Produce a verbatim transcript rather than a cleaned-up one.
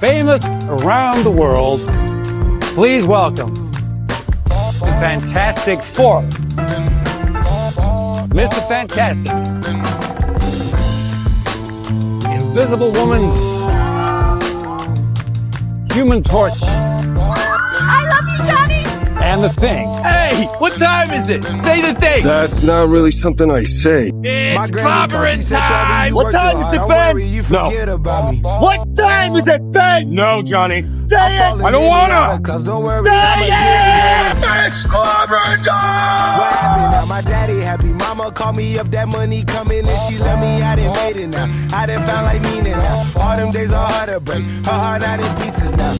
famous around the world, please welcome the Fantastic Four. Mister Fantastic, Invisible Woman, Human Torch, I love you, Johnny! and The Thing. Hey, what time is it? Say the thing. That's not really something I say. It's clobbering time. What time is it, Ben? No. What time is it, Ben? No, Johnny. Say it. I don't wanna. Say it. It's clobbering time. What happened now? My daddy happy. Mama called me up, that money coming and she love me. I done made it now. I done found like meaning now. All them days are hard to break. Her heart out in pieces now.